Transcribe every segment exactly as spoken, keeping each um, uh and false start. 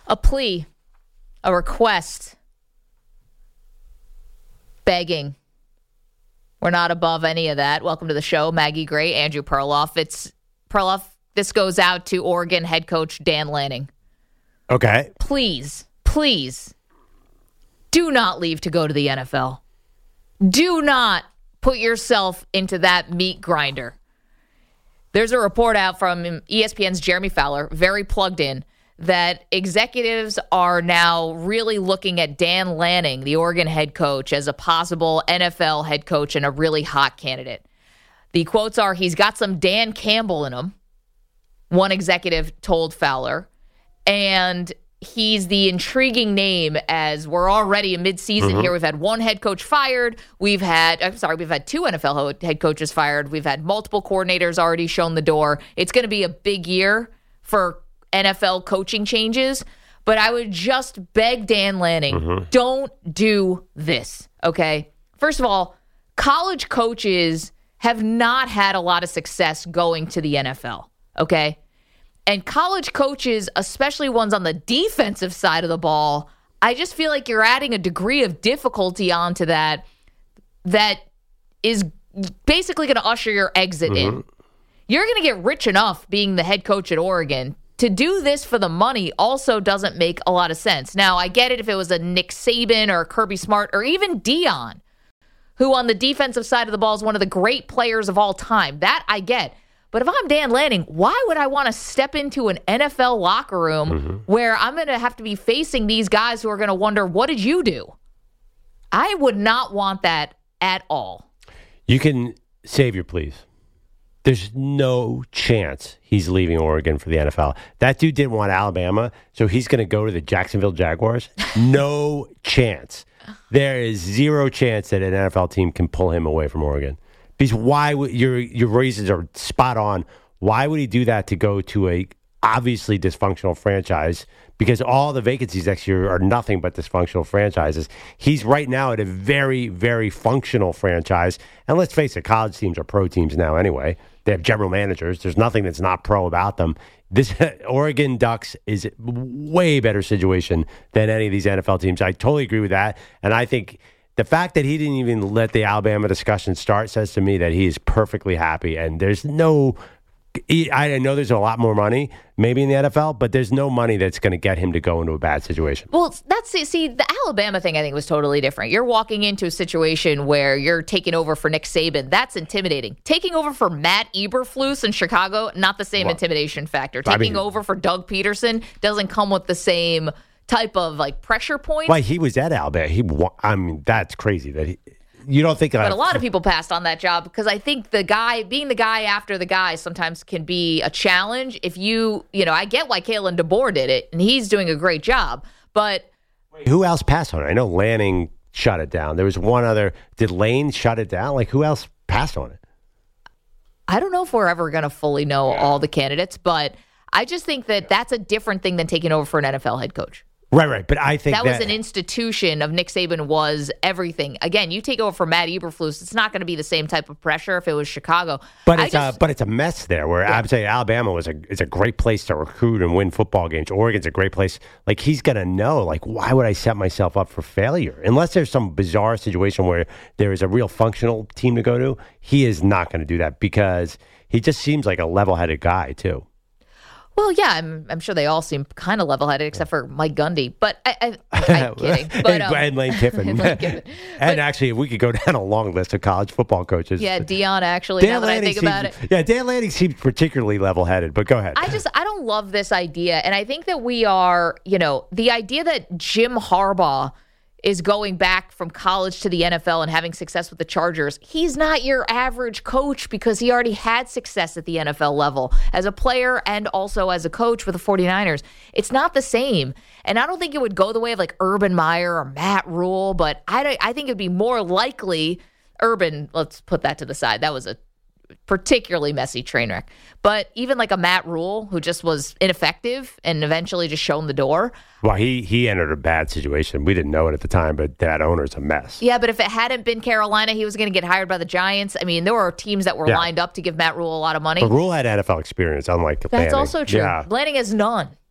A plea, a request, begging. We're not above any of that. Welcome to the show, Maggie Gray, Andrew Perloff. It's Perloff. This goes out to Oregon head coach Dan Lanning. Okay. Please, please, do not leave to go to the N F L. Do not put yourself into that meat grinder. There's a report out from E S P N's Jeremy Fowler, very plugged in, that executives are now really looking at Dan Lanning, the Oregon head coach, as a possible N F L head coach and a really hot candidate. The quotes are, he's got some Dan Campbell in him, one executive told Fowler, and he's the intriguing name as we're already in midseason mm-hmm. here. We've had one head coach fired. We've had, I'm sorry, we've had two N F L head coaches fired. We've had multiple coordinators already shown the door. It's going to be a big year for N F L coaching changes, but I would just beg Dan Lanning, mm-hmm. don't do this, okay? First of all, college coaches have not had a lot of success going to the N F L, okay? And college coaches, especially ones on the defensive side of the ball, I just feel like you're adding a degree of difficulty onto that that is basically going to usher your exit mm-hmm. in. You're going to get rich enough being the head coach at Oregon. To do this for the money also doesn't make a lot of sense. Now, I get it if it was a Nick Saban or a Kirby Smart or even Deion, who on the defensive side of the ball is one of the great players of all time. That I get. But if I'm Dan Lanning, why would I want to step into an N F L locker room mm-hmm. where I'm going to have to be facing these guys who are going to wonder, what did you do? I would not want that at all. You can save your pleas. There's no chance he's leaving Oregon for the N F L. That dude didn't want Alabama, so he's going to go to the Jacksonville Jaguars? No chance. There is zero chance that an N F L team can pull him away from Oregon. Because why would your your reasons are spot on. Why would he do that to go to a obviously dysfunctional franchise? Because all the vacancies next year are nothing but dysfunctional franchises. He's right now at a very, very functional franchise. And let's face it, college teams are pro teams now anyway. They have general managers. There's nothing that's not pro about them. This Oregon Ducks is a way better situation than any of these N F L teams. I totally agree with that. And I think the fact that he didn't even let the Alabama discussion start says to me that he is perfectly happy. And there's no... I know there's a lot more money, maybe in the N F L, but there's no money that's going to get him to go into a bad situation. Well, that's see, the Alabama thing I think was totally different. You're walking into a situation where you're taking over for Nick Saban. That's intimidating. Taking over for Matt Eberflus in Chicago, not the same well, intimidation factor. Taking I mean, over for Doug Peterson doesn't come with the same type of like pressure point. Why he was at Alabama? He, I mean, that's crazy that he. You don't think... But a lot of people passed on that job because I think the guy, being the guy after the guy sometimes can be a challenge. If you, you know, I get why Kalen DeBoer did it, and he's doing a great job, but... Wait, who else passed on it? I know Lanning shut it down. There was one other... Did Lane shut it down? Like, who else passed on it? I don't know if we're ever going to fully know all the candidates, but I just think that that's a different thing than taking over for an N F L head coach. Right, right. But I think that, that was an institution of Nick Saban was everything. Again, you take over for Matt Eberflus, it's not going to be the same type of pressure if it was Chicago. But it's just, a but it's a mess there. Where yeah. I'm saying Alabama was a is a great place to recruit and win football games. Oregon's a great place. Like he's going to know. Like why would I set myself up for failure? Unless there's some bizarre situation where there is a real functional team to go to, he is not going to do that because he just seems like a level-headed guy too. Well, yeah, I'm, I'm sure they all seem kind of level-headed except for Mike Gundy. But I, I, I'm kidding. But, um, and Lane Kiffin. and, Lane Kiffin. and but, actually, we could go down a long list of college football coaches. Yeah, Deion, actually, Dan now that Lanning I think seems, about it. Yeah, Dan Lanning seems particularly level-headed, but go ahead. I just, I don't love this idea. And I think that we are, you know, the idea that Jim Harbaugh is going back from college to the N F L and having success with the Chargers. He's not your average coach because he already had success at the N F L level as a player and also as a coach with the 49ers. It's not the same. And I don't think it would go the way of like Urban Meyer or Matt Rule, but I, I think it'd be more likely Urban, let's put that to the side. That was a particularly messy train wreck. But even like a Matt Rule, who just was ineffective and eventually just shown the door. Well, he he entered a bad situation. We didn't know it at the time, but that owner's a mess. Yeah, but if it hadn't been Carolina, he was going to get hired by the Giants. I mean, there were teams that were yeah. lined up to give Matt Rule a lot of money. But Rule had N F L experience, unlike That's Lanning. also true. Yeah. Lanning has none.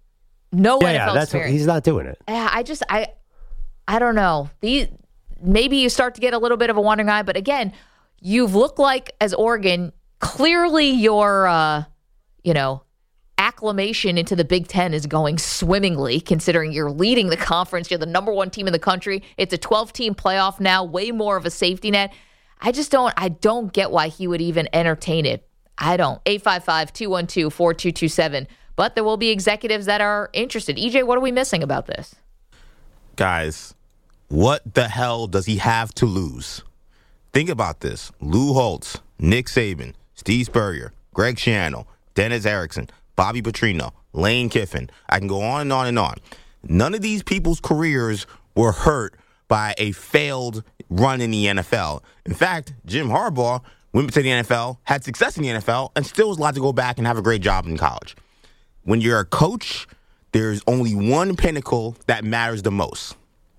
No Yeah, N F L yeah, that's what, experience. he's not doing it. Yeah, I just I I don't know. The maybe you start to get a little bit of a wandering eye, but again, you've looked like as Oregon, clearly your uh, you know, acclimation into the Big Ten is going swimmingly, considering you're leading the conference. You're the number one team in the country. It's a twelve-team playoff now, way more of a safety net. I just don't I don't get why he would even entertain it. I don't. eight five five, two one two, four two two seven. But there will be executives that are interested. E J, what are we missing about this? Guys, what the hell does he have to lose? Think about this. Lou Holtz, Nick Saban, Steve Spurrier, Greg Schiano, Dennis Erickson, Bobby Petrino, Lane Kiffin. I can go on and on and on. None of these people's careers were hurt by a failed run in the N F L. In fact, Jim Harbaugh went to the N F L, had success in the N F L, and still was allowed to go back and have a great job in college. When you're a coach, there's only one pinnacle that matters the most.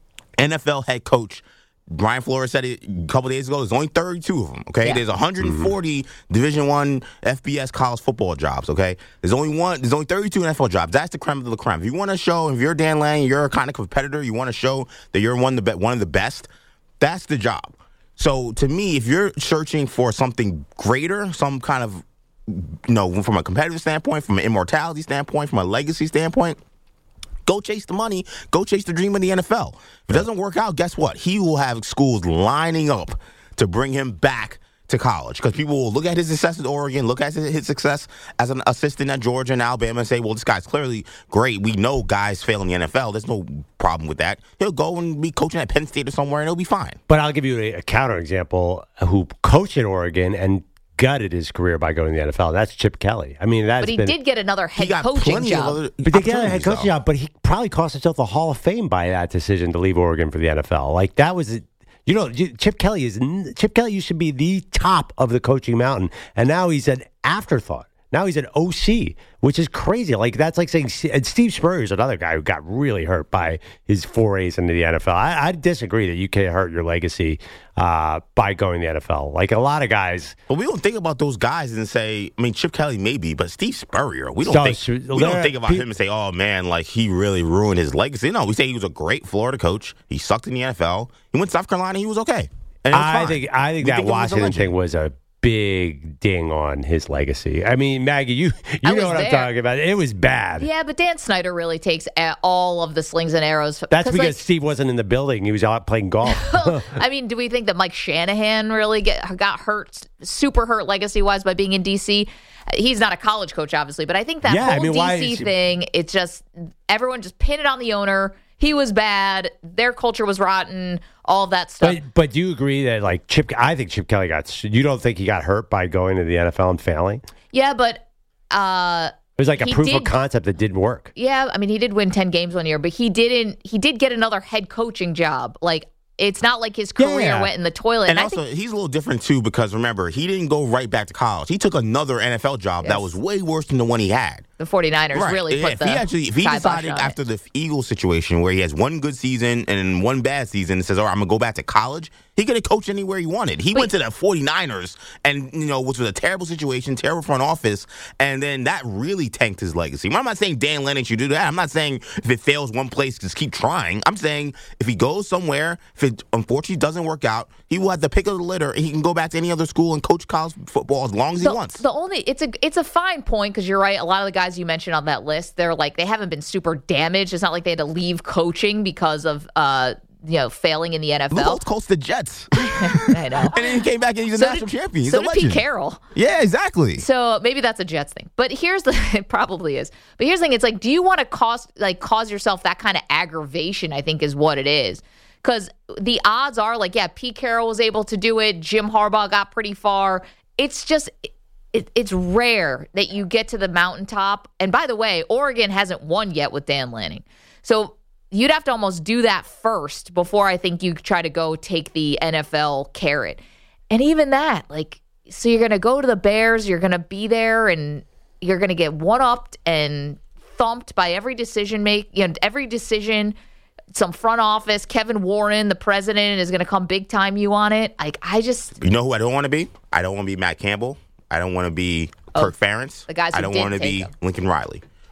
N F L head coach Brian Flores said it a couple days ago. There's only thirty-two of them. Okay, yeah. There's one hundred forty mm-hmm. Division One F B S college football jobs. Okay, there's only one. There's only thirty-two N F L jobs. That's the creme of the creme. If you want to show, if you're Dan Lanning, you're a kind of competitor. You want to show that you're one of the be- one of the best. That's the job. So to me, if you're searching for something greater, some kind of, you know, from a competitive standpoint, from an immortality standpoint, from a legacy standpoint, go chase the money. Go chase the dream of the N F L. If it doesn't work out, guess what? He will have schools lining up to bring him back to college, because people will look at his success at Oregon, look at his success as an assistant at Georgia and Alabama and say, well, this guy's clearly great. We know guys fail in the N F L. There's no problem with that. He'll go and be coaching at Penn State or somewhere, and he'll be fine. But I'll give you a, a counterexample who coached at Oregon and gutted his career by going to the N F L. That's Chip Kelly. I mean, that's But he been, did get another head coaching job. But they got a head coaching job, but he probably cost himself the Hall of Fame by that decision to leave Oregon for the N F L. Like, that was, you know, Chip Kelly is Chip Kelly used to be the top of the coaching mountain, and now he's an afterthought. Now he's an O C, which is crazy. Like, that's like saying, and Steve Spurrier is another guy who got really hurt by his forays into the N F L. I, I disagree that you can't hurt your legacy uh, by going to the N F L. Like, a lot of guys. But we don't think about those guys and say, I mean, Chip Kelly maybe, but Steve Spurrier, we don't so, think we don't think about him and say, oh, man, like, he really ruined his legacy. No, we say he was a great Florida coach. He sucked in the N F L. He went to South Carolina. He was okay. And was I think I think we that think Washington thing was a big ding on his legacy. I mean, Maggie, you you know what there. I'm talking about. It was bad. Yeah, but Dan Snyder really takes all of the slings and arrows. That's because like, Steve wasn't in the building. He was out playing golf. I mean, do we think that Mike Shanahan really get, got hurt, super hurt legacy-wise by being in D C? He's not a college coach, obviously, but I think that yeah, whole I mean, D C thing, it's just, everyone just pinned it on the owner. He was bad. Their culture was rotten. All of that stuff. But, but do you agree that, like, Chip? I think Chip Kelly got. You don't think he got hurt by going to the N F L and failing? Yeah, but uh, it was like a proof did, of concept that didn't work. Yeah, I mean, he did win ten games one year, but he didn't. He did get another head coaching job. Like, it's not like his career yeah. went in the toilet. And, and also, I think, he's a little different, too, because remember, he didn't go right back to college. He took another N F L job yes. that was way worse than the one he had. The 49ers right. really yeah, put if the he actually, If he decided after it. the Eagles situation where he has one good season and one bad season and says, all right, I'm going to go back to college, he could have coached anywhere he wanted. He Wait. went to the 49ers, and, you know, which was a terrible situation, terrible front office, and then that really tanked his legacy. I'm not saying Dan Lanning should do that. I'm not saying if it fails one place, just keep trying. I'm saying if he goes somewhere, if it unfortunately doesn't work out, he will have the pick of the litter, and he can go back to any other school and coach college football as long as the, he wants. The only it's a it's a fine point, because you're right. A lot of the guys you mentioned on that list, they're like they haven't been super damaged. It's not like they had to leave coaching because of uh you know failing in the N F L. Lou Holtz coached the Jets. I know, and then he came back and he's a so national did, champion. He's so a did legend. Pete Carroll. Yeah, exactly. So maybe that's a Jets thing. But here's the it probably is. But here's the thing: it's like, do you want to cause like cause yourself that kind of aggravation? I think is what it is. Because the odds are, like, yeah, Pete Carroll was able to do it. Jim Harbaugh got pretty far. It's just, it, it's rare that you get to the mountaintop. And by the way, Oregon hasn't won yet with Dan Lanning. So you'd have to almost do that first before I think you try to go take the N F L carrot. And even that, like, so you're going to go to the Bears, you're going to be there, and you're going to get one-upped and thumped by every decision make, you know, every decision. Some front office, Kevin Warren, the president, is going to come big time you on it. Like, I just... You know who I don't want to be? I don't want to be Matt Campbell. I don't want to be Kirk oh, Ferentz. The guys who I don't want to be him. Lincoln Riley.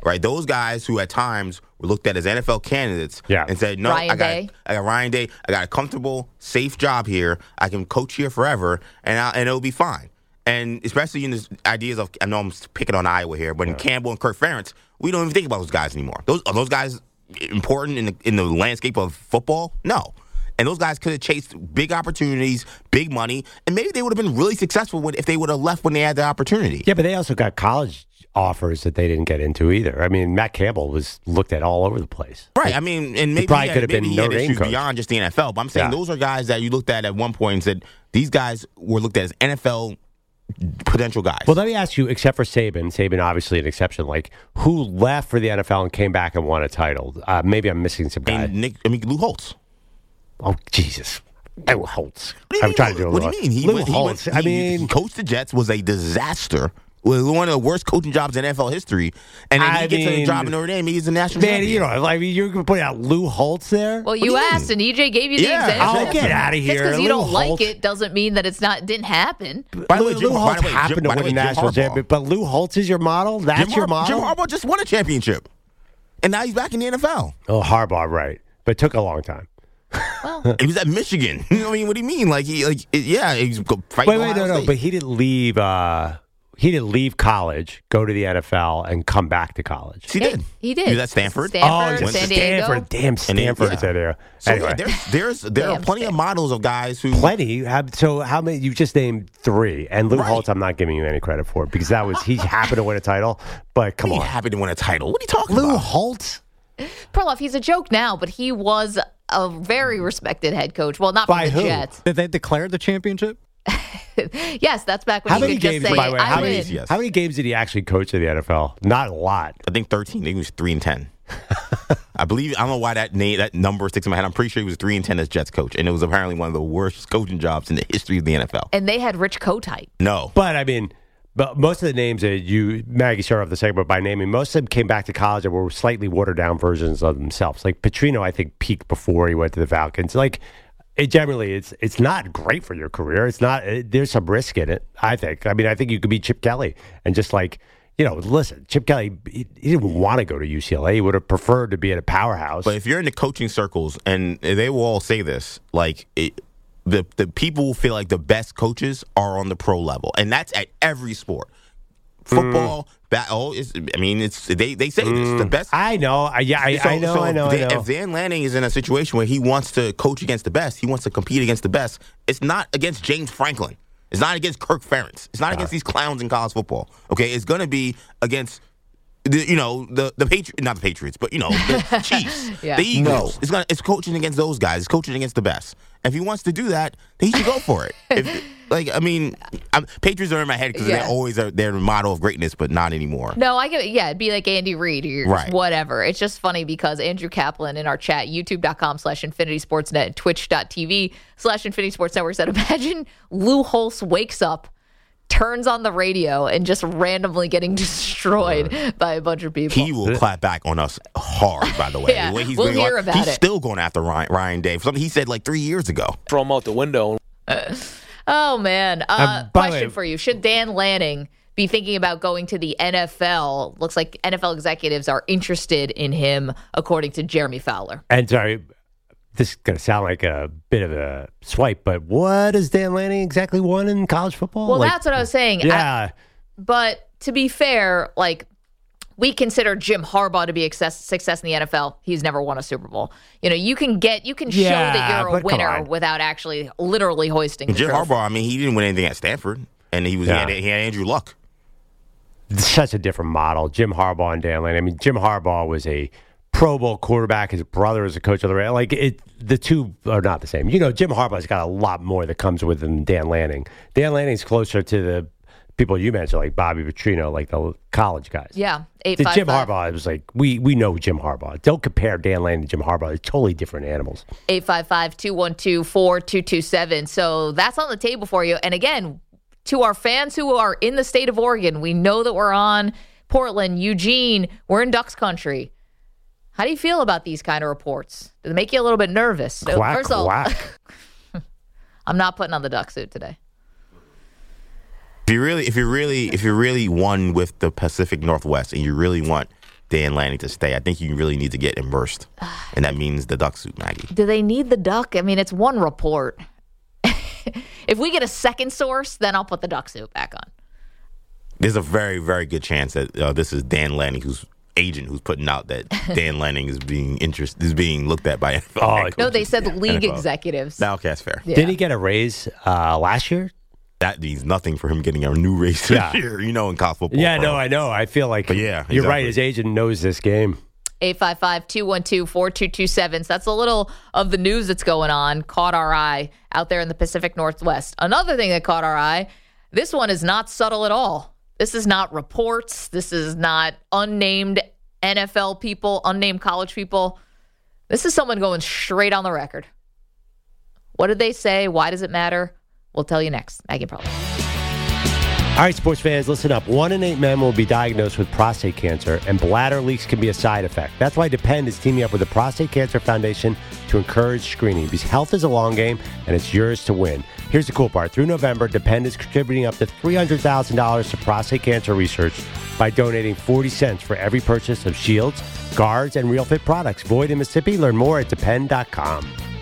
right? Those guys who at times were looked at as N F L candidates Yeah. and said, no, Ryan I got Day. I got Ryan Day. I got a comfortable, safe job here. I can coach here forever, and I, and it'll be fine. And especially in the ideas of, I know I'm picking on Iowa here, but in Campbell and Kirk Ferentz, we don't even think about those guys anymore. Those Are those guys important in the, in the landscape of football? No. And those guys could have chased big opportunities, big money, and maybe they would have been really successful when, if they would have left when they had the opportunity. Yeah, but they also got college offers that they didn't get into either. I mean, Matt Campbell was looked at all over the place. Right. I mean, and maybe probably he had, could have maybe been he had Notre Dame issues coach. beyond just the N F L. But I'm saying Yeah. those are guys that you looked at at one point and said, these guys were looked at as N F L potential guys. Well, let me ask you, except for Saban, Saban obviously an exception, like who left for the N F L and came back and won a title? Uh, maybe I'm missing some guy. and Nick, I mean, Lou Holtz. Oh, Jesus. Lou Holtz. What do you I'm mean? trying to do a What do little- you mean? He Lou went, he Holtz. went- I he- mean, he coached the Jets, was a disaster. Was one of the worst coaching jobs in N F L history. And then I he gets a mean, job in Notre Dame. He's a national man, champion. you know, I mean, you're going to put out Lou Holtz there? Well, do you you asked, mean? and E J gave you the Yeah, example. oh, get outta Just here. because you Lou don't like Holtz. it doesn't mean that it's not didn't happen. By the way, Lou, Jim, Lou by Holtz the way, happened Jim, to by the win a way, Jim national Harbaugh. championship, but Lou Holtz is your model? That's Jim, your Har- Jim model? Harbaugh just won a championship. And now he's back in the N F L. Oh, Harbaugh, right. But it took a long time. Well, He was at Michigan. You know what I mean? What do you mean? Like, he, like, it- yeah, he's go- fighting Wait, wait, Ohio no, no. State. But he didn't leave. Uh, he didn't leave college, go to the N F L, and come back to college. He did. he did. He was at Stanford. Stanford, oh, he's went at San Diego. Stanford. Damn, And he- Stanford yeah. is there. So Anyway, yeah, there's there's there are Damn plenty of Stanford. models of guys who plenty. Have, so how many? You just named three, and Lou Right. Holtz. I'm not giving you any credit for because that was he happened to win a title. But come he on, happy to win a title. What are you talking Lou about? Holtz. Perloff, he's a joke now, but he was a very respected head coach. Well, not By from the who? Jets. Did they declare the championship? Yes, that's back when How he many could games? just say, By the way, I how win. many? Yes. How many games did he actually coach in the N F L? Not a lot. I think thirteen. I think he was three and ten. I believe I don't know why that name that number sticks in my head. I'm pretty sure he was three and ten as Jets coach, and it was apparently one of the worst coaching jobs in the history of the N F L. And they had Rich Kotite. No, But I mean, but most of the names that you, Maggie, started off the segment by naming, most of them came back to college and were slightly watered down versions of themselves. Like Petrino, I think, peaked before he went to the Falcons. Like, it generally, it's it's not great for your career. It's not. It, there's some risk in it. I think. I mean, I think you could be Chip Kelly and just like, you know, listen, Chip Kelly, he, he didn't want to go to U C L A. He would have preferred to be at a powerhouse. but if you're in the coaching circles, and they will all say this, like it, the the people who feel like the best coaches are on the pro level, and that's at every sport. Football, ba- oh, it's, I mean, it's they they say this the best. I know. I, yeah, I, So- I know. so I know. If, I Dan- know. if Dan Lanning is in a situation where he wants to coach against the best, he wants to compete against the best. It's not against James Franklin. It's not against Kirk Ferentz. It's not against these clowns in college football. Okay, it's going to be against the you know the the Patriots, not the Patriots, but you know the Chiefs, Yeah. the Eagles. It's gonna it's coaching against those guys. It's coaching against the best. If he wants to do that, then he should go for it. If, like I mean, I'm, Patriots are in my head because Yeah. they always are. They're the model of greatness, but not anymore. No, I get yeah, it'd be like Andy Reid or Right. whatever. It's just funny because Andrew Kaplan in our chat, youtube.com slash Infinity Sportsnet and twitch.tv slash Infinity Sports Network said, imagine Lou Holtz wakes up, turns on the radio, and just randomly getting destroyed by a bunch of people. He will clap back on us hard, by the way. Yeah, the way he's we'll going hear on- about he's it. still going after Ryan, Ryan Day for something he said like three years ago. throw him out the window. Oh, man. Uh, Um, by the question way- for you. Should Dan Lanning be thinking about going to the N F L? Looks like N F L executives are interested in him, according to Jeremy Fowler. And sorry, this is going to sound like a bit of a swipe, but what has Dan Lanning exactly won in college football? Well, Like, that's what I was saying. I- Yeah. But to be fair, like we consider Jim Harbaugh to be a success, success in the N F L. He's never won a Super Bowl. You know, you can get, you can show Yeah, that you're a but come winner on. without actually literally hoisting. The Jim trophy. Harbaugh, I mean, he didn't win anything at Stanford, and he was Yeah. he, had, he had Andrew Luck. such a different model. Jim Harbaugh and Dan Lanning. I mean, Jim Harbaugh was a Pro Bowl quarterback. His brother was a coach of the Rams. Like it, the two are not the same. You know, Jim Harbaugh's got a lot more that comes with him than Dan Lanning. Dan Lanning's closer to the people you mentioned, like Bobby Petrino, like the college guys. Yeah, eight The five Jim five. Harbaugh, it was like we we know Jim Harbaugh. Don't compare Dan Lanning to Jim Harbaugh. They're totally different animals. eight five five, two one two, four two two seven. So that's on the table for you. And again, to our fans who are in the state of Oregon, we know that we're on Portland, Eugene, we're in Ducks country. How do you feel about these kind of reports? Do they make you a little bit nervous? So Quack, first of all, quack. I'm not putting on the duck suit today. If you really, if you really, if you really won with the Pacific Northwest, and you really want Dan Lanning to stay. I think you really need to get immersed, and that means the duck suit, Maggie. Do they need the duck? I mean, it's one report. If we get a second source, then I'll put the duck suit back on. There's a very, very good chance that uh, this is Dan Lanning, who's agent, who's putting out that Dan Lanning is being interest is being looked at by N F L. Oh, no, they said yeah, league N F L. executives. No, okay, that's fair. Yeah. Did he get a raise uh, last year? That means nothing for him getting a new race Yeah. this year, you know, in college football. Yeah, bro. no, I know. I feel like But yeah, you're right. exactly. His agent knows this game. eight five five, two one two, four two two seven. So that's a little of the news that's going on. Caught our eye out there in the Pacific Northwest. Another thing that caught our eye, this one is not subtle at all. This is not reports. This is not unnamed N F L people, unnamed college people. This is someone going straight on the record. What did they say? Why does it matter? We'll tell you next. Maggie Pearl. All right, sports fans, listen up. One in eight men will be diagnosed with prostate cancer, and bladder leaks can be a side effect. That's why Depend is teaming up with the Prostate Cancer Foundation to encourage screening, because health is a long game, and it's yours to win. Here's the cool part. Through November, Depend is contributing up to three hundred thousand dollars to prostate cancer research by donating forty cents for every purchase of shields, guards, and Real Fit products. Void in Mississippi. Learn more at depend dot com.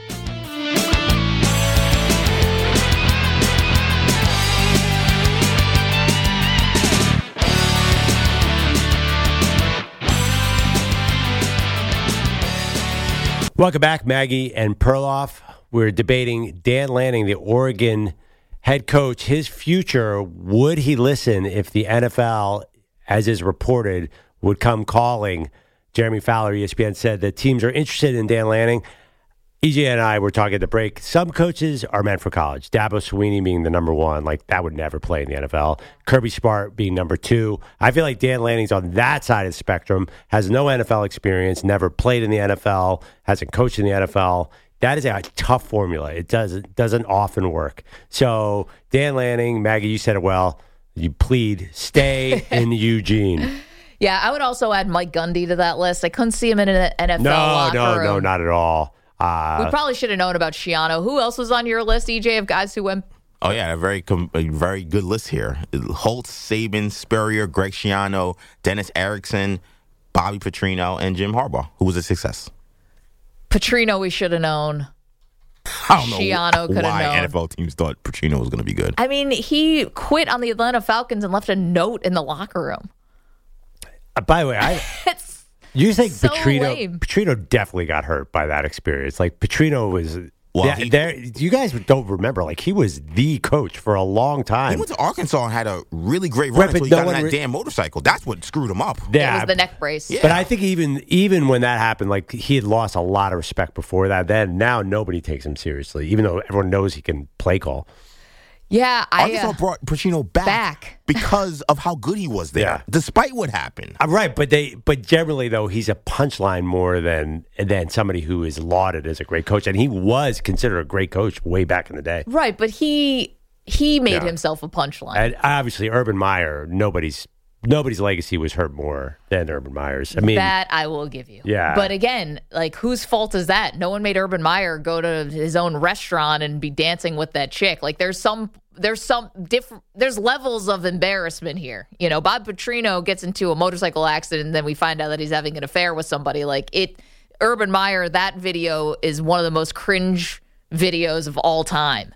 Welcome back, Maggie and Perloff. We're debating Dan Lanning, the Oregon head coach. His future, would he listen if the N F L, as is reported, would come calling? Jeremy Fowler, E S P N, said that teams are interested in Dan Lanning. E J and I were talking at the break. Some coaches are meant for college. Dabo Swinney being the number one, like that would never play in the N F L. Kirby Smart being number two. I feel like Dan Lanning's on that side of the spectrum, has no N F L experience, never played in the N F L, hasn't coached in the N F L. That is a tough formula. It doesn't doesn't often work. So Dan Lanning, Maggie, you said it well. You plead, stay in Eugene. Yeah, I would also add Mike Gundy to that list. I couldn't see him in an N F L No, locker no, room. no, not at all. Uh, We probably should have known about Shiano. Who else was on your list, E J, of guys who went? Oh, yeah, a very com- a very good list here. Holtz, Saban, Spurrier, Greg Schiano, Dennis Erickson, Bobby Petrino, and Jim Harbaugh, who was a success. Petrino, we should have known. I don't know Schiano coulda why known. N F L teams thought Petrino was going to be good. I mean, he quit on the Atlanta Falcons and left a note in the locker room. uh, by the way, I. It's You think so Petrino? lame. Petrino definitely got hurt by that experience. Like Petrino was. Well, there, he- there- you guys don't remember. Like he was the coach for a long He time. went to Arkansas and had a really great Right, run but until he no got on one that re- damn motorcycle. That's what screwed him up. it was the neck brace. Yeah. But I think even even when that happened, like he had lost a lot of respect before that. Then now nobody takes him seriously, even though everyone knows he can play call. Yeah, I. Arkansas Uh, brought Petrino back, back. because of how good he was there, Yeah. despite what happened. I'm right, but they but generally though he's a punchline more than than somebody who is lauded as a great coach, and he was considered a great coach way back in the day. right, but he he made Yeah. himself a punchline. And obviously, Urban Meyer, nobody's nobody's legacy was hurt more than Urban Meyer's. I mean, That I will give you. Yeah. But again, like whose fault is that? No one made Urban Meyer go to his own restaurant and be dancing with that chick. Like there's some there's some different there's levels of embarrassment here. You know, Bob Petrino gets into a motorcycle accident and then we find out that he's having an affair with somebody. Like it Urban Meyer, that video is one of the most cringe videos of all time.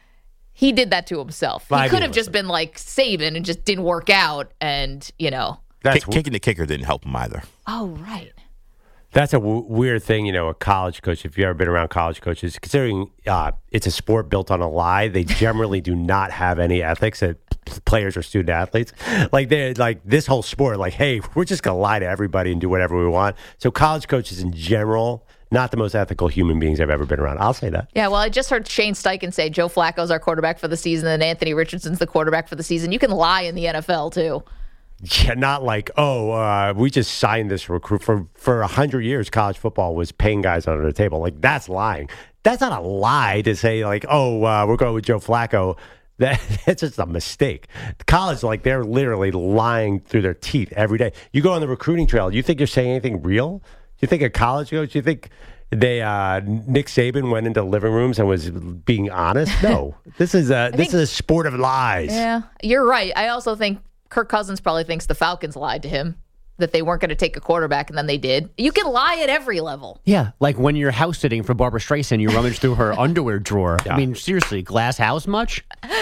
He did that to himself. I He could mean, have just been like Saban and just didn't work out and, you know. that's Kick, kicking the kicker didn't help him either. Oh, right. That's a w- weird thing, you know, a college coach, if you've ever been around college coaches, considering uh, it's a sport built on a lie, they generally do not have any ethics that p- players or student athletes. Like, they're like this whole sport, like, hey, we're just going to lie to everybody and do whatever we want. So college coaches in general, not the most ethical human beings I've ever been around. I'll say that. Yeah, well, I just heard Shane Steichen say Joe Flacco's our quarterback for the season and Anthony Richardson's the quarterback for the season. You can lie in the N F L, too. Yeah, not like, oh, uh, we just signed this recruit. For for a hundred years, college football was paying guys under the table. Like, that's lying. That's not a lie to say, like, oh, uh, we're going with Joe Flacco. That, that's just a mistake. College, like, they're literally lying through their teeth every day. You go on the recruiting trail. You think you're saying anything real? You think a college coach, you think they uh, Nick Saban went into living rooms and was being honest? No. This is a, this think- is a sport of lies. Yeah, you're right. I also think Kirk Cousins probably thinks the Falcons lied to him. that they weren't going to take a quarterback, and then they did. You can lie at every level. Yeah, like when you're house sitting for Barbara Streisand, you rummage through her underwear drawer. Yeah. I mean, seriously, glass house much?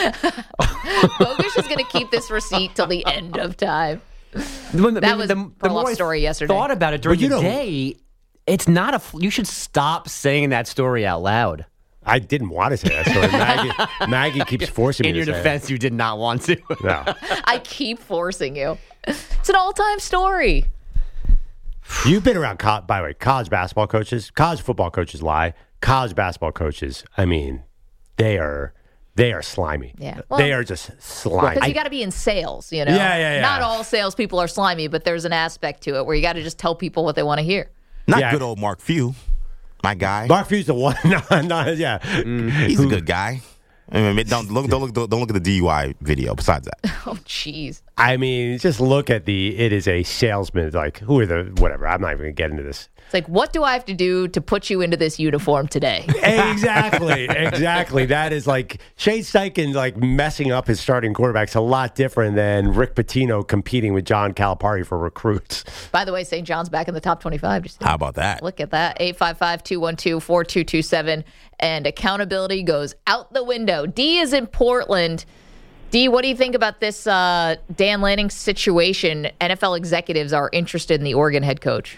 Bogusch is going to keep this receipt till the end of time. When the- That the- was the, Perloff's the more I story yesterday. Thought about it during But you the know- day. It's not a. f- You should stop saying that story out loud. I didn't want to say that story. Maggie, Maggie keeps forcing me In to your say it. defense, you did not want to. No. I keep forcing you. It's an all-time story. You've been around, co- by the way, college basketball coaches, college football coaches lie. College basketball coaches, I mean, they are they are slimy. Yeah. they Well, are just slimy. Because you got to be in sales, you know? Yeah, yeah, yeah. Not all salespeople are slimy, but there's an aspect to it where you got to just tell people what they want to hear. Not Yeah. good old Mark Few, my guy. Mark Few's the one. No, no, yeah. He's a good guy. I mean, don't look, don't look, don't look at the D U I video. Besides that, Oh, jeez. I mean, just look at the. It is a salesman. Like, who are the whatever? I'm not even gonna get into this. It's like, what do I have to do to put you into this uniform today? Exactly, exactly. That is like Shane Steichen like messing up his starting quarterback's a lot different than Rick Pitino competing with John Calipari for recruits. By the way, Saint John's back in the top twenty-five. Just how about that? look at that. eight five five, two one two, four two two seven. And accountability goes out the window. D is in Portland. D, what do you think about this uh, Dan Lanning situation? N F L executives are interested in the Oregon head coach.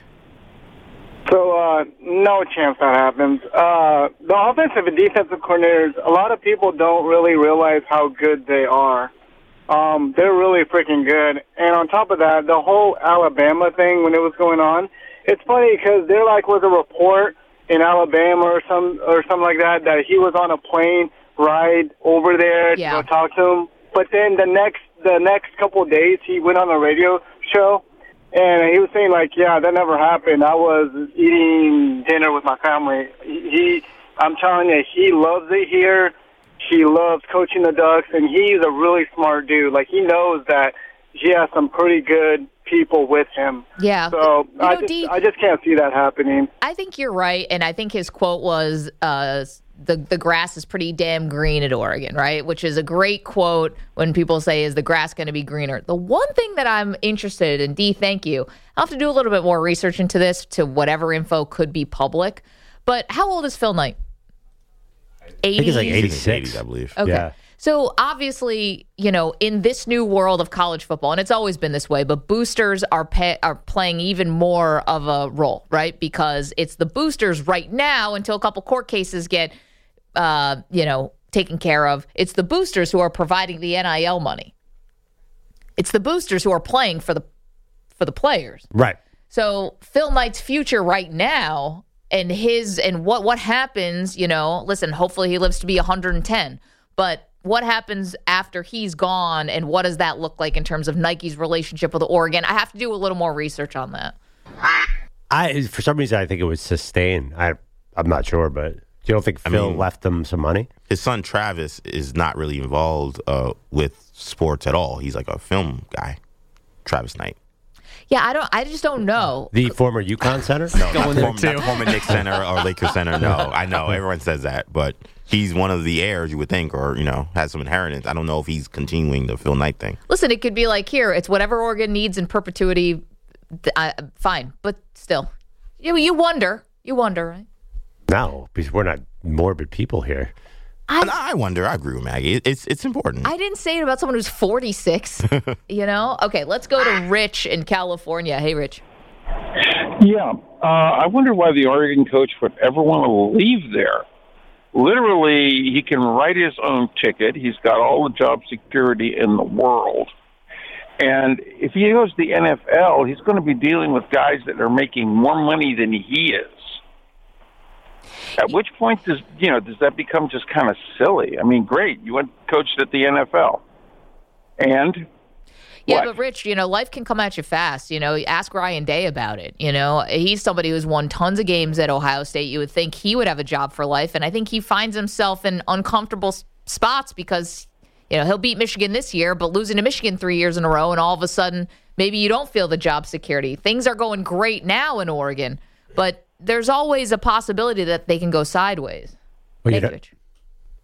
So, uh, no chance that happens. Uh, the offensive and defensive coordinators, a lot of people don't really realize how good they are. Um, they're really freaking good. And on top of that, the whole Alabama thing when it was going on, it's funny because there like was a report in Alabama or some or something like that that he was on a plane ride over there Yeah. to go talk to him. But then the next the next couple of days, he went on a radio show. And he was saying, like, yeah, that never happened. I was eating dinner with my family. He, I'm telling you, he loves it here. He loves coaching the Ducks, and he's a really smart dude. Like, he knows that he has some pretty good people with him. Yeah. So You I, know, just, D- I just can't see that happening. I think you're right, and I think his quote was uh, the the grass is pretty damn green at Oregon, right? Which is a great quote when people say, "Is the grass going to be greener?" The one thing that I'm interested in, D, thank you. I'll have to do a little bit more research into this to whatever info could be public. But how old is Phil Knight? eighty? I think it's like He's in his eighty-six. eighties, I believe. Okay. Yeah. So obviously, you know, in this new world of college football, and it's always been this way, but boosters are pay, are playing even more of a role, right? Because it's the boosters right now until a couple court cases get, uh, you know, taken care of. It's the boosters who are providing the N I L money. It's the boosters who are playing for the for the players. Right. So Phil Knight's future right now and his and what what happens, you know, listen, hopefully he lives to be one hundred ten, but what happens after he's gone and what does that look like in terms of Nike's relationship with Oregon? I have to do a little more research on that. I for some reason I think it was sustained. I I'm not sure, but you don't think I Phil mean- left them some money? His son Travis is not really involved uh, with sports at all. He's like a film guy, Travis Knight. Yeah, I don't I just don't know. The former UConn center? No, Going not there former, too. not former Knicks center or Lakers center. No, I know everyone says that, but he's one of the heirs, you would think, or you know, has some inheritance. I don't know if he's continuing the Phil Knight thing. Listen, it could be like here, it's whatever Oregon needs in perpetuity. th- I, fine, but still. You you wonder. You wonder, right? No, because we're not morbid people here. And I wonder. I agree with Maggie. It- It's it's important. I didn't say it about someone who's forty-six. You know? Okay, let's go to Rich in California. Hey, Rich. Yeah, uh, I wonder why the Oregon coach would ever want to leave there. Literally, he can write his own ticket. He's got all the job security in the world. And if he goes to the N F L, he's going to be dealing with guys that are making more money than he is. At which point does you know does that become just kind of silly? I mean, great, you went coached at the N F L, and Yeah, what? but Rich, you know, life can come at you fast. You know, ask Ryan Day about it. You know, he's somebody who's won tons of games at Ohio State. You would think he would have a job for life. And I think he finds himself in uncomfortable s- spots because, you know, he'll beat Michigan this year, but losing to Michigan three years in a row. And all of a sudden, maybe you don't feel the job security. Things are going great now in Oregon, but there's always a possibility that they can go sideways. Well, Hey, you know, Rich.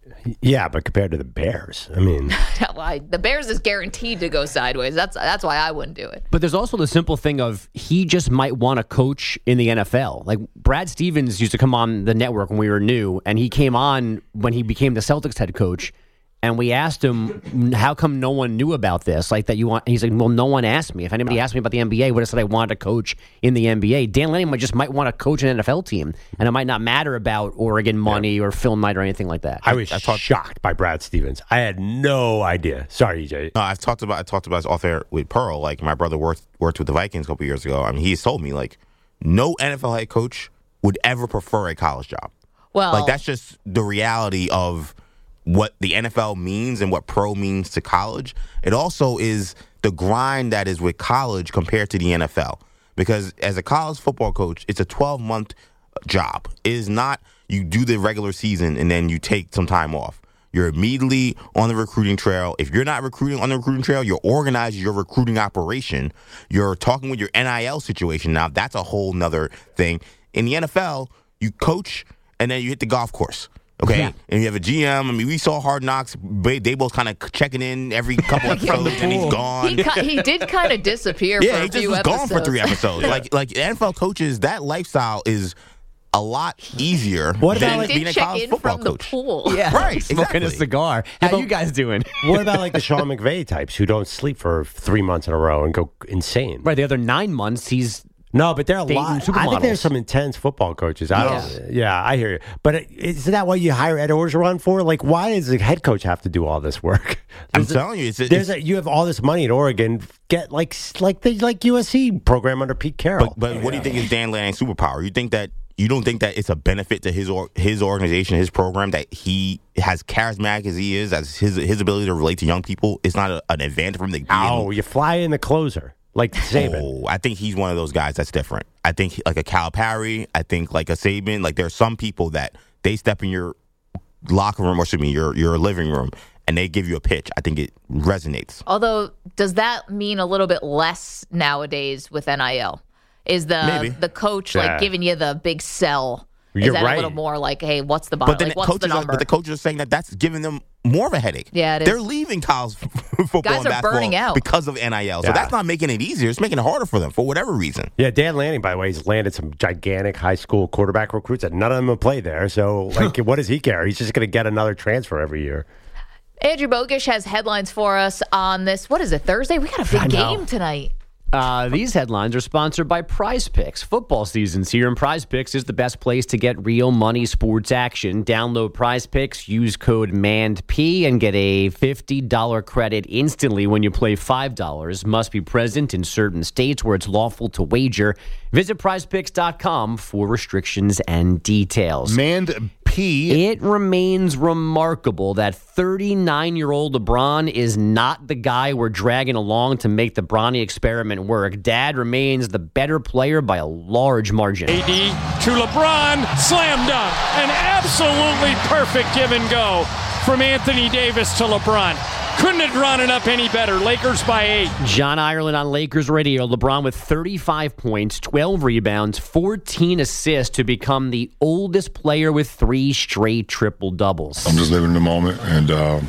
Yeah, but compared to the Bears, I mean, Why the Bears is guaranteed to go sideways. That's that's why I wouldn't do it. But there's also the simple thing of he just might want to coach in the N F L. Like Brad Stevens used to come on the network when we were new, and he came on when he became the Celtics head coach. And we asked him, how come no one knew about this? Like that you want? He's like, well, no one asked me. If anybody asked me about the N B A, would have said I wanted to coach in the N B A. Dan Lanning might just might want to coach an N F L team, and it might not matter about Oregon money yeah. or film night or anything like that. I was I talked, shocked by Brad Stevens. I had no idea. Sorry, E J. No, I've talked about I talked about this off air with Pearl. Like my brother worked worked with the Vikings a couple years ago. I mean, he's told me like no N F L head coach would ever prefer a college job. Well, like that's just the reality of what the N F L means and what pro means to college. It also is the grind that is with college compared to the N F L. Because as a college football coach, it's a twelve-month job. It is not you do the regular season and then you take some time off. You're immediately on the recruiting trail. If you're not recruiting on the recruiting trail, you're organizing your recruiting operation. You're talking with your N I L situation. Now, that's a whole nother thing. In the N F L, you coach and then you hit the golf course. Okay, yeah. And you have a G M. I mean, we saw Hard Knocks. Daboll's kind of checking in every couple episodes, and he's gone. He, he did kind of disappear. Yeah, for a he just few was episodes. gone for three episodes. like, like N F L coaches, that lifestyle is a lot easier what than about, like, being a college football from coach. The pool. Yeah, right. Smoking exactly. a cigar. How but, you guys doing? What about like the Sean McVay types who don't sleep for three months in a row and go insane? Right, the other nine months he's. No, but there are a Dating lot. I think there's some intense football coaches. I Yeah. don't. Yeah, I hear you. But isn't that what you hire Ed Orgeron for? Like, why does the head coach have to do all this work? I'm There's a- telling you, it's, There's it's a, you have all this money at Oregon. Get like like the like U S C program under Pete Carroll. But, but what do you think is Dan Lanning's superpower? You think that you don't think that it's a benefit to his or, his organization, his program, that he has charismatic as he is, as his his ability to relate to young people? It's not a, an advantage for him to be oh, in, you fly in the closer like Saban. Oh, I think he's one of those guys that's different. I think like a Calipari, I think like a Saban. Like there are some people that they step in your locker room or excuse me, your your living room, and they give you a pitch. I think it resonates. Although, does that mean a little bit less nowadays with N I L? Is the Maybe. the coach Yeah. like giving you the big sell? Is You're that right. a little more like, hey, what's the bottom? But then Like, what's coaches, the are, number? but the coaches are saying that that's giving them more of a headache. Yeah, it is. They're leaving college football Guys and are basketball burning out. because of N I L. So Yeah. that's not making it easier. It's making it harder for them for whatever reason. Yeah, Dan Lanning, by the way, he's landed some gigantic high school quarterback recruits that none of them have played there. So, like, what does he care? He's just going to get another transfer every year. Andrew Bogish has headlines for us on this. What is it, Thursday? We got a big game tonight. Uh, these headlines are sponsored by Prize Picks. Football season's here, and Prize Picks is the best place to get real money sports action. Download Prize Picks, use code M A N D P, and get a fifty dollars credit instantly when you play five dollars. Must be present in certain states where it's lawful to wager. Visit prize picks dot com for restrictions and details. Mand P. It remains remarkable that thirty-nine-year-old LeBron is not the guy we're dragging along to make the Bronny experiment work. Dad remains the better player by a large margin. A D to LeBron, slam dunk, an absolutely perfect give and go from Anthony Davis to LeBron. Couldn't have drawn it up any better. Lakers by eight. John Ireland on Lakers Radio. LeBron with thirty-five points, twelve rebounds, fourteen assists to become the oldest player with three straight triple-doubles. I'm just living in the moment, and um,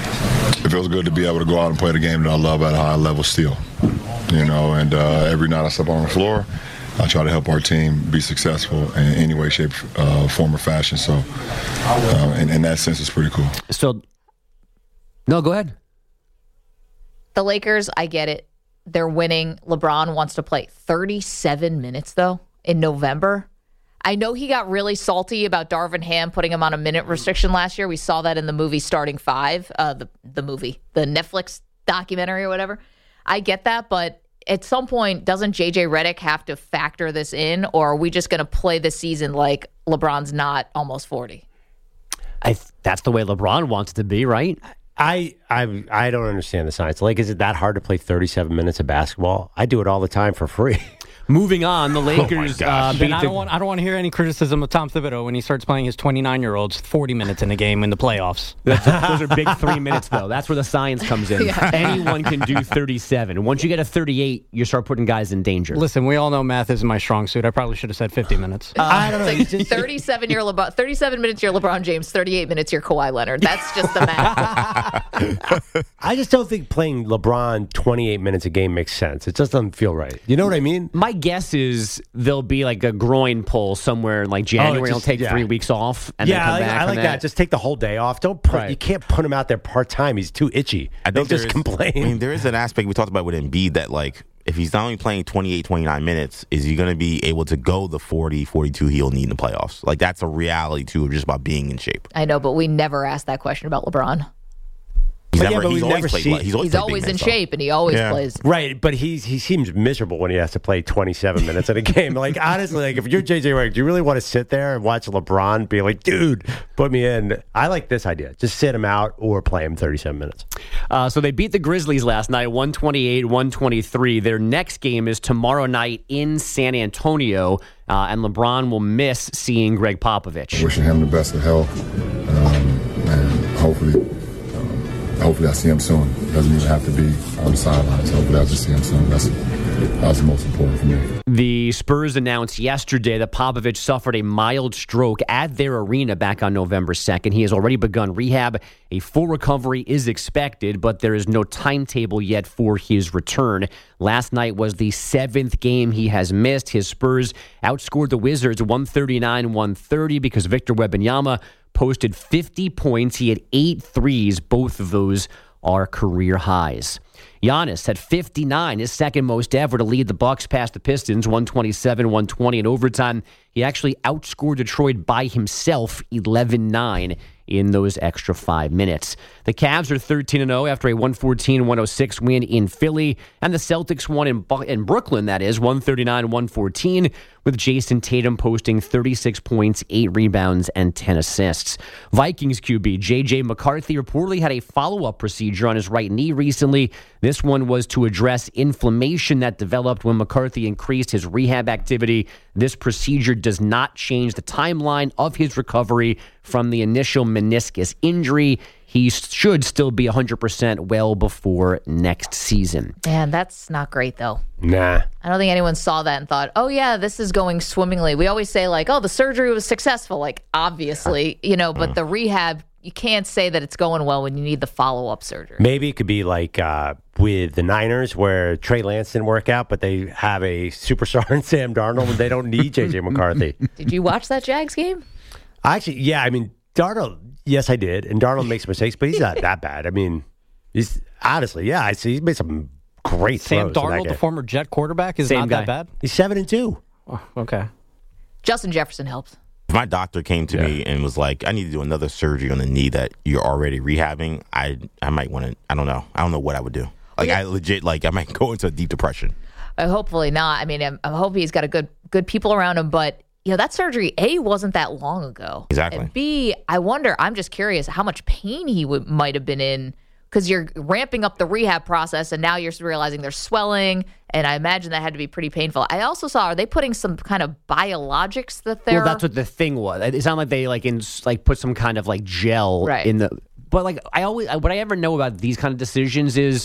it feels good to be able to go out and play the game that I love at a high level still. You know, and uh, every night I step on the floor, I try to help our team be successful in any way, shape, uh, form, or fashion. So, uh, in, in that sense, it's pretty cool. So, no, go ahead. The Lakers, I get it. They're winning. LeBron wants to play thirty-seven minutes, though, in November. I know he got really salty about Darvin Ham putting him on a minute restriction last year. We saw that in the movie Starting Five, uh, the, the movie, the Netflix documentary or whatever. I get that, but at some point, doesn't J J Redick have to factor this in, or are we just going to play this season like LeBron's not almost forty? I, that's the way LeBron wants it to be, right? I I I don't understand the science. Like, is it that hard to play thirty-seven minutes of basketball? I do it all the time for free. Moving on, the Lakers Oh uh, beat Then I the don't want I don't want to hear any criticism of Tom Thibodeau when he starts playing his twenty-nine-year-olds forty minutes in a game in the playoffs. Those are big three minutes, though. That's where the science comes in. Yeah. Anyone can do thirty-seven. Once you get a thirty-eight, you start putting guys in danger. Listen, we all know math isn't my strong suit. I probably should have said fifty minutes. I don't know. It's he's like just- thirty-seven year LeBron, thirty-seven minutes you're LeBron James, thirty-eight minutes you're Kawhi Leonard. That's just the math. I just don't think playing LeBron twenty-eight minutes a game makes sense. It just doesn't feel right. You know what I mean? My guess is there'll be like a groin pull somewhere in like January. just- He'll take yeah. three weeks off and yeah, then come I like, back. I like from that. Just take the whole day off. Don't put. Right. You can't put him out there part time. He's too itchy. I They'll think there just is- complain. I mean, there is an aspect we talked about with Embiid that, like, if he's not only playing twenty-eight, twenty-nine minutes, is he going to be able to go the forty, forty-two he'll need in the playoffs? Like, that's a reality, too, of just about being in shape. I know, but we never asked that question about LeBron. He's But yeah, never, but he's we've always never played, seen- he's always, He's played big always in minutes, shape, and he always Yeah. plays. Right, but he's he seems miserable when he has to play twenty-seven minutes in a game. Like, honestly, like if you're J J Redick, do you really want to sit there and watch LeBron be like, dude, put me in? I like this idea. Just sit him out or play him thirty-seven minutes. Uh, so they beat the Grizzlies last night, one twenty-eight, one twenty-three. Their next game is tomorrow night in San Antonio, uh, and LeBron will miss seeing Greg Popovich. Wishing him the best of health, um, and hopefully, um, hopefully I see him soon. Doesn't even have to be on the sidelines. Hopefully I just see him soon. That's that's the most important for me. The Spurs announced yesterday that Popovich suffered a mild stroke at their arena back on November second. He has already begun rehab. A full recovery is expected, but there is no timetable yet for his return. Last night was the seventh game he has missed. His Spurs outscored the Wizards one thirty-nine, one thirty because Victor Wembanyama posted fifty points. He had eight threes. Both of those are career highs. Giannis had fifty-nine, his second most ever, to lead the Bucks past the Pistons, one twenty-seven, one twenty in overtime. He actually outscored Detroit by himself, eleven nine in those extra five minutes. The Cavs are thirteen and oh after a one fourteen, one oh six win in Philly, and the Celtics won in, Bu- in Brooklyn, that is, one thirty-nine, one fourteen, with Jason Tatum posting thirty-six points, eight rebounds, and ten assists. Vikings Q B J J McCarthy reportedly had a follow-up procedure on his right knee recently. This one was to address inflammation that developed when McCarthy increased his rehab activity. This procedure does not change the timeline of his recovery from the initial meniscus injury. He should still be one hundred percent well before next season. Man, that's not great, though. Nah. I don't think anyone saw that and thought, oh, yeah, this is going swimmingly. We always say, like, oh, the surgery was successful. Like, obviously, you know, but the rehab, you can't say that it's going well when you need the follow-up surgery. Maybe it could be like uh, with the Niners where Trey Lance didn't work out, but they have a superstar in Sam Darnold and they don't need J J McCarthy. Did you watch that Jags game? Actually, yeah, I mean, Darnold, yes, I did. And Darnold makes mistakes, but he's not that bad. I mean, he's honestly, yeah, I see he's made some great Sam throws in that Darnold, the game. former Jet quarterback, is Same not guy. that bad. He's seven and two. Oh, okay. Justin Jefferson helped. If my doctor came to me and was like, I need to do another surgery on the knee that you're already rehabbing, I I might want to, I don't know. I don't know what I would do. Like, Yeah. I legit, like, I might go into a deep depression. Uh, hopefully not. I mean, I'm, I'm hoping he's got a good good people around him, but you know that surgery A wasn't that long ago. Exactly. And B, I wonder. I'm just curious how much pain he would might have been in because you're ramping up the rehab process, and now you're realizing there's swelling, and I imagine that had to be pretty painful. I also saw are they putting some kind of biologics that they're Well, that's what the thing was. It sounded like they like in like put some kind of like gel Right. in the. But like I always, what I ever know about these kind of decisions is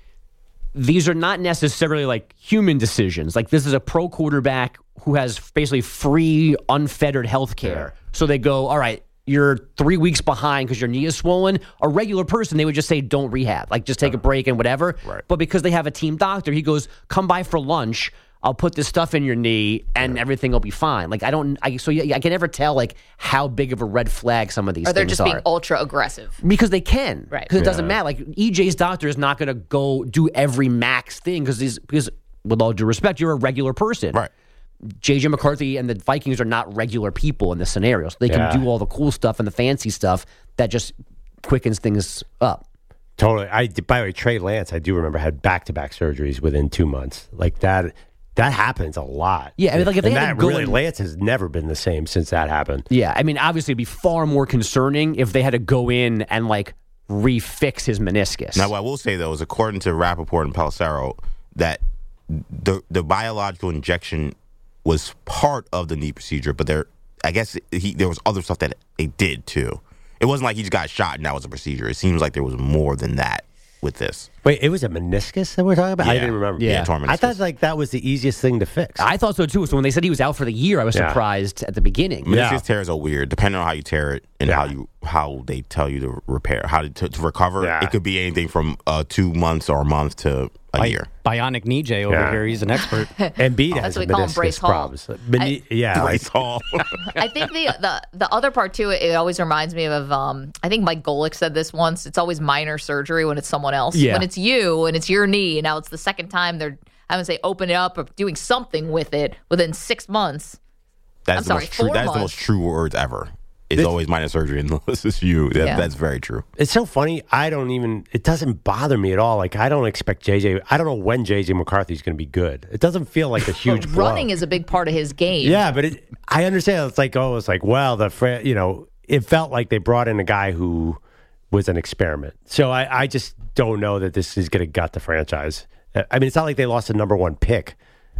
these are not necessarily like human decisions. Like this is a pro quarterback who has basically free, unfettered health care. So they go, all right, you're three weeks behind because your knee is swollen. A regular person, they would just say, don't rehab. Like just take a break and whatever. Right. But because they have a team doctor, he goes, come by for lunch. I'll put this stuff in your knee and everything will be fine. Like I don't, I, so yeah, I can never tell like how big of a red flag some of these or they're things just are. being ultra aggressive. Because they can. Right. Because it doesn't matter. Like E J's doctor is not going to go do every max thing because he's because with all due respect, you're a regular person. Right. J J McCarthy and the Vikings are not regular people in this scenario. So they can Yeah. do all the cool stuff and the fancy stuff that just quickens things up. Totally. I by the way, Trey Lance, I do remember had back to back surgeries within two months. Like that. That happens a lot. Yeah, I mean, like, if they and had that to go really, in- Lance has never been the same since that happened. Yeah, I mean, obviously it'd be far more concerning if they had to go in and like refix his meniscus. Now, what I will say, though, is according to Rappaport and Pelissero, that the the biological injection was part of the knee procedure, but there, I guess he there was other stuff that it did too. It wasn't like he just got shot and that was a procedure. It seems like there was more than that with this. Wait, it was a meniscus that we're talking about? Yeah. I didn't remember. Yeah, yeah, torn meniscus. I thought like that was the easiest thing to fix. I thought so too. So when they said he was out for the year, I was Yeah. surprised at the beginning. Meniscus Yeah. tears are weird, depending on how you tear it and Yeah. how you how they tell you to repair, how to, to, to recover. Yeah. It could be anything from uh, two months or a month to a Bi- year. Bionic knee J over Yeah. here. He's an expert. Embiid has That's what we call him, meniscus Brace Hall. problems. Meni- yeah, like, Bryce Hall. I think the, the the other part too, it always reminds me of um I think Mike Golick said this once. It's always minor surgery when it's someone else. Yeah. When it's you and it's your knee, now it's the second time they're I would say open it up or doing something with it within six months. That's I'm the sorry, most true. four That's the months. most true words ever. It's This- always minor surgery unless it's you. That, Yeah. That's very true. it's so funny. I don't even. It doesn't bother me at all. Like I don't expect J J. I don't know when J J McCarthy's going to be good. It doesn't feel like a huge blow. Running is a big part of his game. Yeah, but it, I understand. It's like oh, it's like well, the fr- you know, it felt like they brought in a guy who was an experiment. So I, I just don't know that this is going to gut the franchise. I mean, it's not like they lost a number one pick.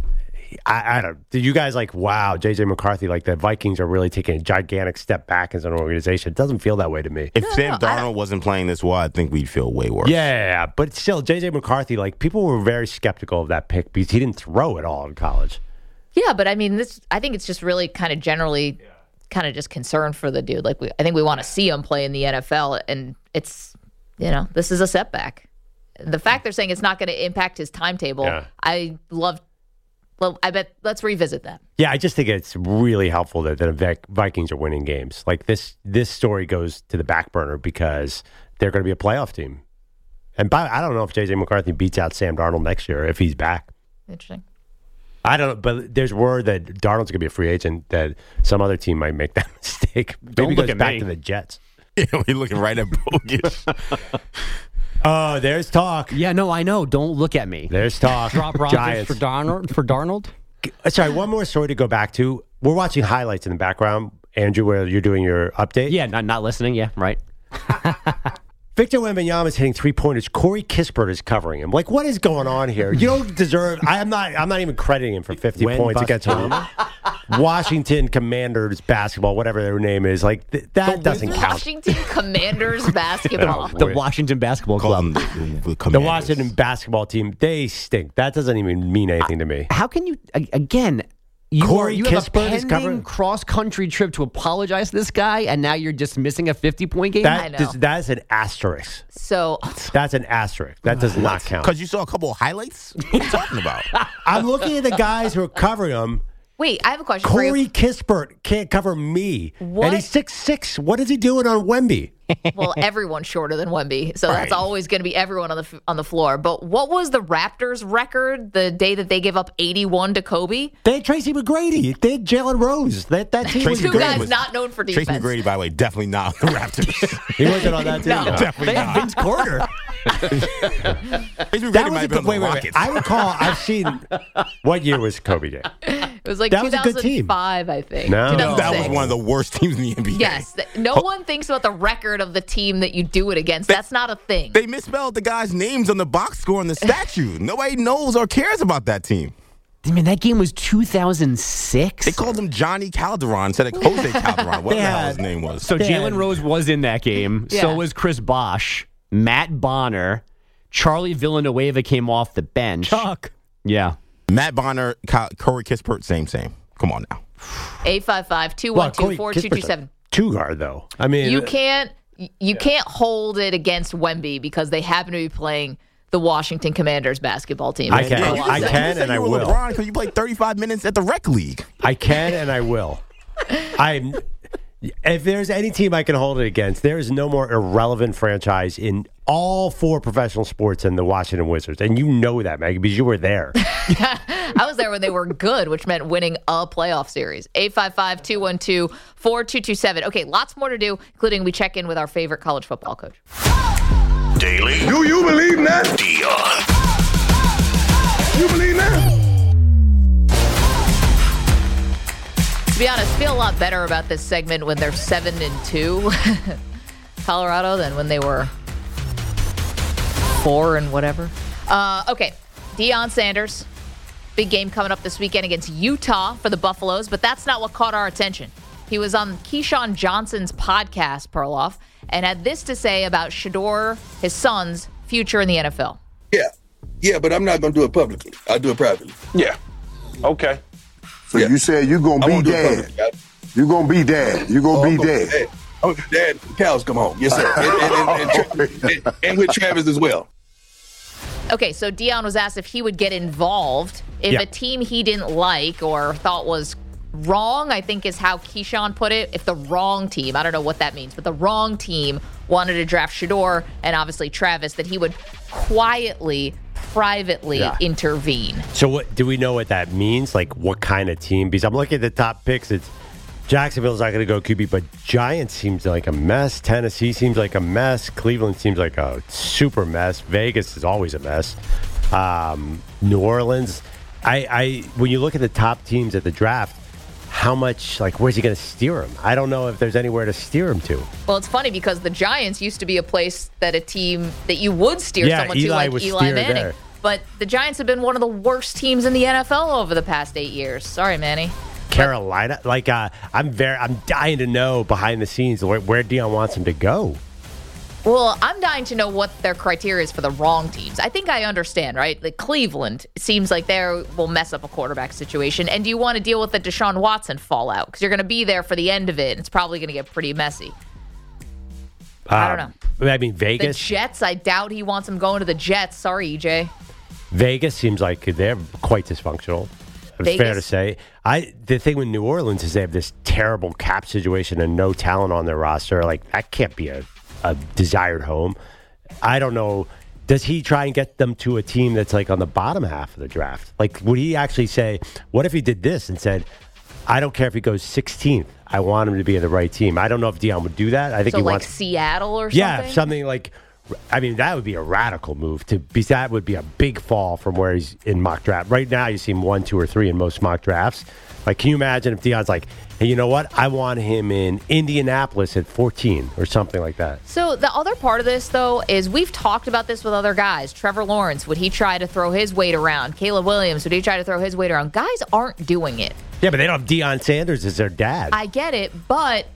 I, I don't. Do you guys like? Wow, J J McCarthy. Like the Vikings are really taking a gigantic step back as an organization. It doesn't feel that way to me. If Sam no, I Darnold don't- wasn't playing this well, I think we'd feel way worse. Yeah, yeah, yeah, but still, J J McCarthy. Like people were very skeptical of that pick because he didn't throw at all in college. Yeah, but I mean, this. I think it's just really kind of generally, kind of just concerned for the dude. Like, we, I think we want to see him play in the N F L, and it's, you know, this is a setback. The fact they're saying it's not going to impact his timetable, Yeah. I love. Well, I bet let's revisit that. Yeah, I just think it's really helpful that the Vic- Vikings are winning games. Like this, this story goes to the back burner because they're going to be a playoff team. And by, I don't know if J J McCarthy beats out Sam Darnold next year if he's back. Interesting. I don't know, but there's word that Darnold's going to be a free agent. That some other team might make that mistake. Don't Maybe look goes at back me. to the Jets. We're looking right at Bogus. Oh, there's talk. Yeah, no, I know. Don't look at me. There's talk. Drop Rodgers Giants. for Darnold. For Darnold. Sorry, one more story to go back to. We're watching highlights in the background, Andrew, where you're doing your update. Yeah, not not listening. Yeah, right. Victor Wembanyama is hitting three pointers. Corey Kispert is covering him. Like, what is going on here? You don't deserve. I am not. I'm not even crediting him for fifty When points bust- against a Washington Commanders basketball, whatever their name is. Like th- that doesn't count. Washington Commanders basketball. The Washington Basketball Call Club. them the, the The Commanders. Washington basketball team, they stink. That doesn't even mean anything to me. How can you a- again? You, Corey are, you have a Kispert is pending covering- cross-country trip to apologize to this guy, and now you're just missing a fifty-point game? I That know. does, that is an asterisk. So That's an asterisk. That does not count. Because you saw a couple of highlights? What are you talking about? I'm looking at the guys who are covering him. wait, I have a question for Corey you. Kispert can't cover me. What? And he's six six. What is he doing on Wemby? Well, everyone's shorter than Wemby, so Right. that's always going to be everyone on the f- on the floor. But what was the Raptors' record the day that they gave up eighty-one to Kobe? They had Tracy McGrady. They had Jalen Rose. That that team was Tracy Two good. guys was- not known for defense. Tracy McGrady, by the way, definitely not on the Raptors. He wasn't on that team. No. no. definitely They have not. Vince Carter. Tracy McGrady That was might a have been good, on the wait, wait, wait. Rockets. I recall. I've seen. What year was Kobe game? It was like That was a good team. two thousand five, I think. No. two thousand six. That was one of the worst teams in the N B A. Yes. th- No one thinks about the record of the team that you do it against. That's not a thing. They misspelled the guys' names on the box score and the statue. Nobody knows or cares about that team. I mean, that game was two thousand six. They called him Johnny Calderon instead of Jose Calderon. Whatever the hell his had- name was. So They Jalen had- Rose was in that game. Yeah. So was Chris Bosh. Matt Bonner. Charlie Villanueva came off the bench. Chuck. Yeah. Matt Bonner, Ka- Corey Kispert, same, same. Come on now. eight five five, two Well, one two, Corey four two two Kispert's seven. a two guard though. I mean, You can't you can't hold it against Wemby because they happen to be playing the Washington Commanders basketball team. I can. Yeah, you I said- can you said and you I were will. LeBron because you played thirty-five minutes at the rec league. I can and I will. I'm. If there's any team I can hold it against, there is no more irrelevant franchise in all four professional sports than the Washington Wizards, and you know that, Maggie, because you were there. I was there when they were good, which meant winning a playoff series. eight five five, two one two, four two two seven. Okay, lots more to do, including we check in with our favorite college football coach. Daily. Do you believe that? Dion. You believe that? To be honest, feel a lot better about this segment when they're seven and two, Colorado, than when they were four and whatever. Uh, okay, Deion Sanders Big game coming up this weekend against Utah for the Buffaloes, but that's not what caught our attention. He was on Keyshawn Johnson's podcast, Perloff, and had this to say about Shedeur, his son's future in the N F L. Yeah. Yeah, but I'm not going to do it publicly. I'll do it privately. Yeah. Okay. So yeah. you said you're going to be dad. You're going to be dad. You're going to oh, be dad. dad. I'm going to be dad. The cows come home. Yes, sir. and, and, and, and, and, and with Travis as well. Okay, so Deion was asked if he would get involved if yeah. a team he didn't like or thought was wrong, I think is how Keyshawn put it. If the wrong team, I don't know what that means, but the wrong team wanted to draft Shedeur and obviously Travis, that he would quietly, privately yeah. intervene. So what do we know what that means? Like what kind of team? Because I'm looking at the top picks. It's Jacksonville's not going to go Q B, but Giants seems like a mess. Tennessee seems like a mess. Cleveland seems like a super mess. Vegas is always a mess. Um, New Orleans. I, I when you look at the top teams at the draft, how much, like, where's he going to steer him? I don't know if there's anywhere to steer him to. Well, it's funny because the Giants used to be a place that a team that you would steer yeah, someone Eli to, like was Eli Manning. There. But the Giants have been one of the worst teams in the N F L over the past eight years. Sorry, Manny. Carolina, like uh, I'm very, I'm dying to know behind the scenes where, where Deion wants him to go. Well, I'm dying to know what their criteria is for the wrong teams. I think I understand, right? Like Cleveland seems like they will mess up a quarterback situation. And do you want to deal with the Deshaun Watson fallout? Because you're going to be there for the end of it, and it's probably going to get pretty messy. Um, I don't know. I mean, Vegas. The Jets, I doubt he wants him going to the Jets. Sorry, E J. Vegas seems like they're quite dysfunctional. It's Vegas. Fair to say. I the thing with New Orleans is they have this terrible cap situation and no talent on their roster. Like, that can't be a, a desired home. I don't know. Does he try and get them to a team that's like on the bottom half of the draft? Like, would he actually say, what if he did this and said, I don't care if he goes sixteenth. I want him to be in the right team. I don't know if Deion would do that. I think so he like wants Seattle or something? Yeah, something like, I mean, that would be a radical move. To be That would be a big fall from where he's in mock draft. Right now, you see him one, two, or three in most mock drafts. Like, can you imagine if Deion's like, hey, you know what? I want him in Indianapolis at fourteen or something like that. So the other part of this, though, is we've talked about this with other guys. Trevor Lawrence, would he try to throw his weight around? Caleb Williams, would he try to throw his weight around? Guys aren't doing it. Yeah, but they don't have Deion Sanders as their dad. I get it, but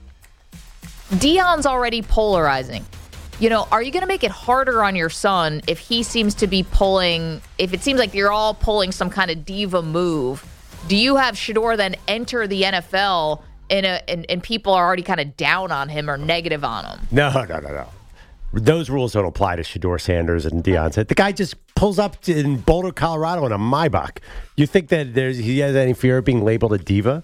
Deion's already polarizing. You know, are you going to make it harder on your son if he seems to be pulling, if it seems like you're all pulling some kind of diva move? Do you have Shedeur then enter the N F L in a, and, and people are already kind of down on him or negative on him? No, no, no, no. Those rules don't apply to Shedeur Sanders and Deion. The guy just pulls up to, in Boulder, Colorado in a Maybach. You think that there's he has any fear of being labeled a diva?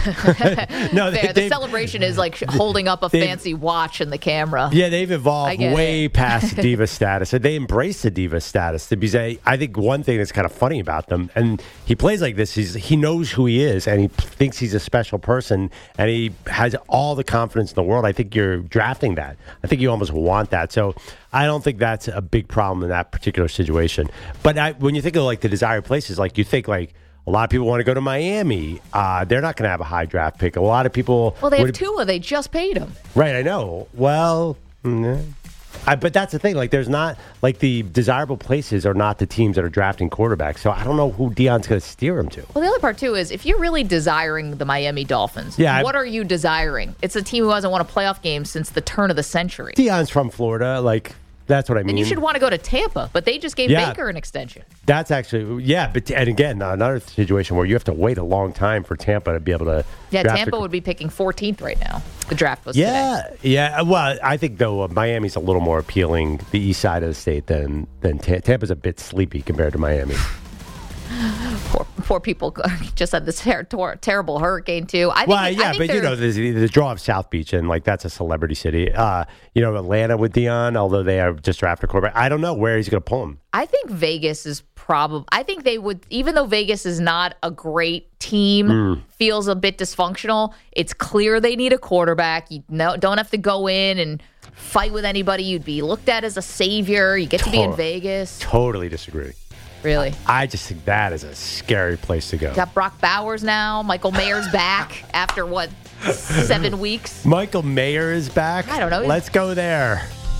No, they, the celebration is like holding up a fancy watch in the camera. Yeah, they've evolved way it. past diva status, and they embrace the diva status. To be say, I think one thing that's kind of funny about them, and he plays like this. He's he knows who he is, and he thinks he's a special person, and he has all the confidence in the world. I think you're drafting that. I think you almost want that. So I don't think that's a big problem in that particular situation. But I, when you think of like the desired places, like you think like a lot of people want to go to Miami. Uh, they're not going to have a high draft pick. A lot of people. Well, they have would, Tua. They just paid him. Right, I know. Well, mm, I, but that's the thing. Like, there's not like the desirable places are not the teams that are drafting quarterbacks. So I don't know who Deion's going to steer him to. Well, the other part too is if you're really desiring the Miami Dolphins, yeah, what I, are you desiring? It's a team who hasn't won a playoff game since the turn of the century. Deion's from Florida, like. That's what I mean. And you should want to go to Tampa, but they just gave yeah, Baker an extension. That's actually, yeah, but and again, another situation where you have to wait a long time for Tampa to be able to. Yeah, Tampa a, would be picking fourteenth right now. The draft was yeah, today. Yeah. Well, I think though uh, Miami's a little more appealing, the east side of the state than than T- Tampa's a bit sleepy compared to Miami. Poor, poor people just had this ter- ter- terrible hurricane too. I think, well, I yeah, think but you know the, the draw of South Beach and like that's a celebrity city. Uh, you know Atlanta with Deion, although they are just drafted quarterback. I don't know where he's going to pull him. I think Vegas is probably. I think they would, even though Vegas is not a great team, mm. feels a bit dysfunctional. It's clear they need a quarterback. You no, don't have to go in and fight with anybody. You'd be looked at as a savior. You get to be in Vegas. Totally disagree. Really? I just think that is a scary place to go. Got Brock Bowers now. Michael Mayer's back after, what, seven weeks? Michael Mayer is back? I don't know. Let's go there.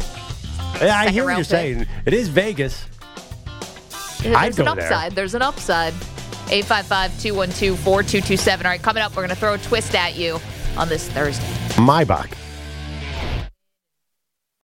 Yeah, I hear what you're pick. saying. It is Vegas. There's I'd an go upside. there. There's an upside. eight five five, two one two, four two two seven. All right, coming up, we're going to throw a twist at you on this Thursday. Maybach